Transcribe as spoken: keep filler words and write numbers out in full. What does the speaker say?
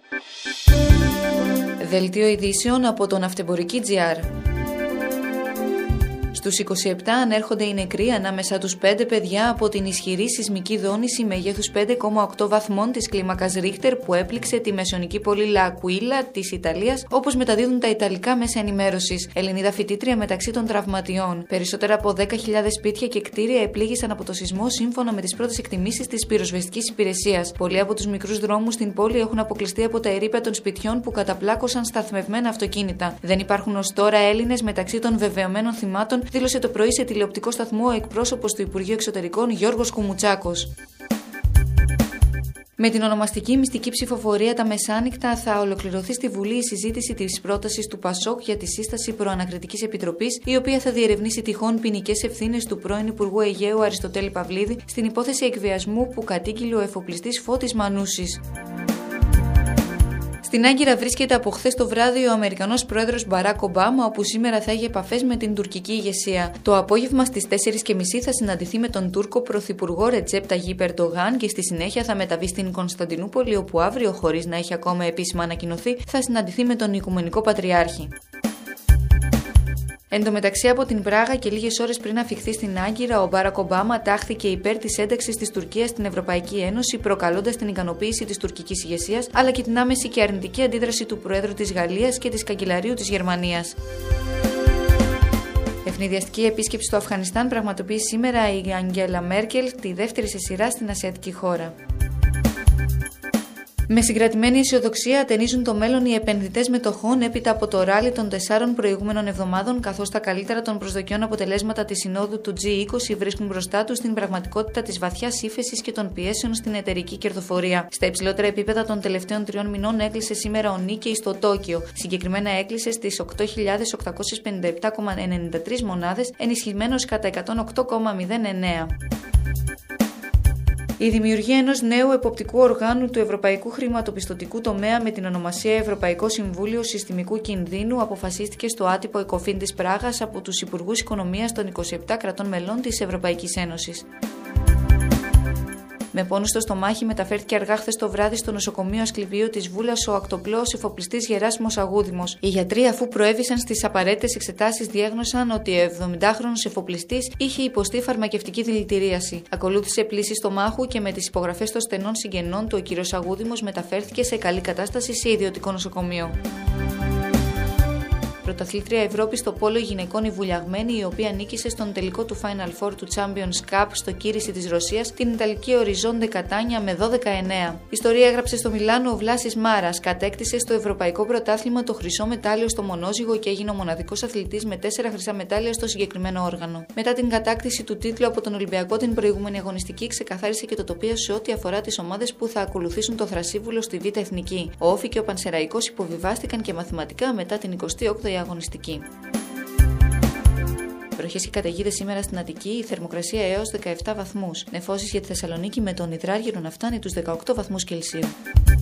Δελτίο ειδήσεων από το Ναυτεμπορική τζι αρ. Στους είκοσι επτά ανέρχονται οι νεκροί, ανάμεσα τους πέντε παιδιά από την ισχυρή σεισμική δόνηση μεγέθους πέντε κόμμα οκτώ βαθμών της κλίμακας Ρίχτερ που έπληξε τη μεσαιωνική πόλη Λ'Ακουίλα της Ιταλίας, όπως μεταδίδουν τα ιταλικά μέσα ενημέρωσης. Ελληνίδα φοιτήτρια μεταξύ των τραυματιών. Περισσότερα από δέκα χιλιάδες σπίτια και κτίρια επλήγησαν από το σεισμό, σύμφωνα με τις πρώτες εκτιμήσεις της πυροσβεστικής υπηρεσίας. Πολλοί από τους μικρούς δρόμους στην πόλη έχουν αποκλειστεί από τα ερείπια των σπιτιών που καταπλάκωσαν σταθμευμένα αυτοκίνητα. Δεν υπάρχουν ως τώρα Έλληνες μεταξύ των βεβαιωμένων θυμάτων, δήλωσε το πρωί σε τηλεοπτικό σταθμό ο εκπρόσωπος του Υπουργείου Εξωτερικών Γιώργος Κουμουτσάκος. Με την ονομαστική μυστική ψηφοφορία τα μεσάνυχτα θα ολοκληρωθεί στη Βουλή η συζήτηση της πρότασης του ΠΑΣΟΚ για τη σύσταση προανακριτικής επιτροπής, η οποία θα διερευνήσει τυχόν ποινικές ευθύνες του πρώην Υπουργού Αιγαίου Αριστοτέλη Παυλίδη στην υπόθεση εκβιασμού που κατήγγειλε ο εφοπλιστής Φώτης Μανούσης. Στην Άγκυρα βρίσκεται από χθες το βράδυ ο Αμερικανός πρόεδρος Μπαράκ Ομπάμα, όπου σήμερα θα έχει επαφές με την τουρκική ηγεσία. Το απόγευμα στις τέσσερις και μισή θα συναντηθεί με τον Τούρκο πρωθυπουργό Ρετζέπ Ταγίπ Ερντογάν και στη συνέχεια θα μεταβεί στην Κωνσταντινούπολη, όπου αύριο, χωρίς να έχει ακόμα επίσημα ανακοινωθεί, θα συναντηθεί με τον Οικουμενικό Πατριάρχη. Εν τω μεταξύ, από την Πράγα και λίγες ώρες πριν αφιχθεί στην Άγκυρα, ο Μπάρακ Ομπάμα τάχθηκε υπέρ της ένταξης της Τουρκίας στην Ευρωπαϊκή Ένωση, προκαλώντας την ικανοποίηση της τουρκικής ηγεσίας, αλλά και την άμεση και αρνητική αντίδραση του Προέδρου της Γαλλίας και της Καγκελαρίου της Γερμανίας. Ευνηδιαστική επίσκεψη στο Αφγανιστάν πραγματοποιεί σήμερα η Αγγέλα Μέρκελ, τη δεύτερη σε σειρά στην ασιατική χώρα. Με συγκρατημένη αισιοδοξία ταινίζουν το μέλλον οι επενδυτές μετοχών έπειτα από το ράλι των τεσσάρων προηγούμενων εβδομάδων, καθώς τα καλύτερα των προσδοκιών αποτελέσματα της συνόδου του τζι είκοσι βρίσκουν μπροστά τους την πραγματικότητα της βαθιάς ύφεσης και των πιέσεων στην εταιρική κερδοφορία. Στα υψηλότερα επίπεδα των τελευταίων τριών μηνών έκλεισε σήμερα ο Νίκεϊ στο Τόκιο. Συγκεκριμένα έκλεισε στις οκτώ χιλιάδες οκτακόσιες πενήντα επτά κόμμα ενενήντα τρεις μονάδες, ενισχυμένος κατά εκατόν οκτώ κόμμα μηδέν εννέα. Η δημιουργία ενός νέου εποπτικού οργάνου του ευρωπαϊκού χρηματοπιστωτικού τομέα με την ονομασία Ευρωπαϊκό Συμβούλιο Συστημικού Κινδύνου αποφασίστηκε στο άτυπο Εκοφίν της Πράγας από τους Υπουργούς Οικονομίας των είκοσι επτά κρατών μελών της Ευρωπαϊκής Ένωσης. Με πόνους στο στομάχι μεταφέρθηκε αργά χθες το βράδυ στο νοσοκομείο Ασκληπίου της Βούλας ο ακτοπλώος εφοπλιστής Γεράσιμος Αγούδημος. Οι γιατροί, αφού προέβησαν στις απαραίτητες εξετάσεις, διέγνωσαν ότι ο εβδομηντάχρονος εφοπλιστής είχε υποστεί φαρμακευτική δηλητηρίαση. Ακολούθησε πλήση στομάχου και με τις υπογραφές των στενών συγγενών του ο κ. Αγούδημος μεταφέρθηκε σε καλή κατάσταση σε ιδιωτικό νοσοκομείο. Πρωταθλήτρια Ευρώπη στο πόλο γυναικών η Βουλιαγμένη, η οποία νίκησε στον τελικό του Final Four του Champions Cup στο Κύριση της Ρωσίας την Ιταλική Οριζόντε Κατάνια με δώδεκα εννέα. Ιστορία έγραψε στο Μιλάνο ο Βλάσης Μάρας, κατέκτησε στο Ευρωπαϊκό Πρωτάθλημα το χρυσό μετάλλιο στο μονόζυγο και έγινε ο μοναδικός αθλητής με τέσσερα χρυσά μετάλλια στο συγκεκριμένο όργανο. Μετά την κατάκτηση του τίτλου από τον Ολυμπιακό την προηγούμενη αγωνιστική, ξεκαθάρισε και το τοπίο σε ό,τι αφορά τις ομάδες που θα ακολουθήσουν το Θρασίβουλο στη Β' Εθνική. Ο Όφη και ο Πανσεραϊκός υποβιβάστηκαν και μαθηματικά μετά την εικοστή όγδοη αγωνιστική. Βροχές και καταιγίδες σήμερα στην Αττική, η θερμοκρασία έως δεκαεπτά βαθμούς. Νεφώσεις για τη Θεσσαλονίκη με τον υδράργυρο να φτάνει τους δεκαοκτώ βαθμούς Κελσίου.